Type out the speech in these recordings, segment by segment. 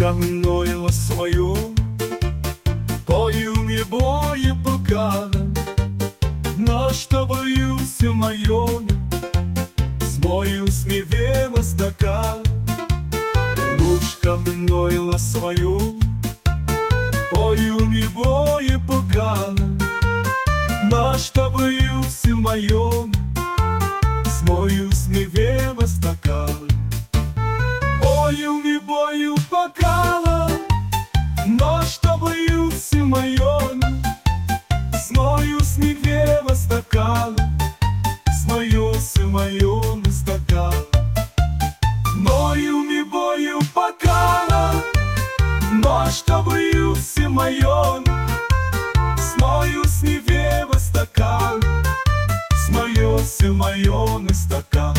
каменную свою, пою мне бою пока, но что боюсь моем, смою смевела стакан. Душ каменную свою, пою мне бою пока, но что боюсь моем, смою смевела стакан. Бою не бою бокала, но что боюсь моем, смою смевела стакан, смою моем стакан. Бою не бою бокала, но что боюсь моем, смою смевела стакан, смою моем стакан.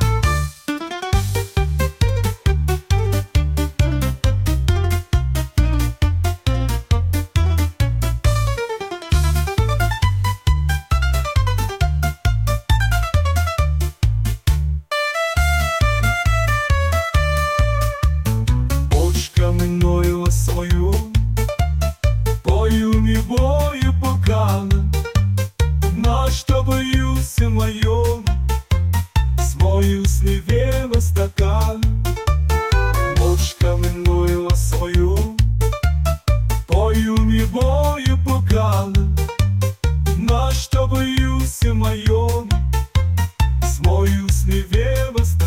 Каменную свою, пою не бою бокал, но что боюсь моем, смою смевела стакан. Ночь каменную свою, пою не бою бокал, но что боюсь моем,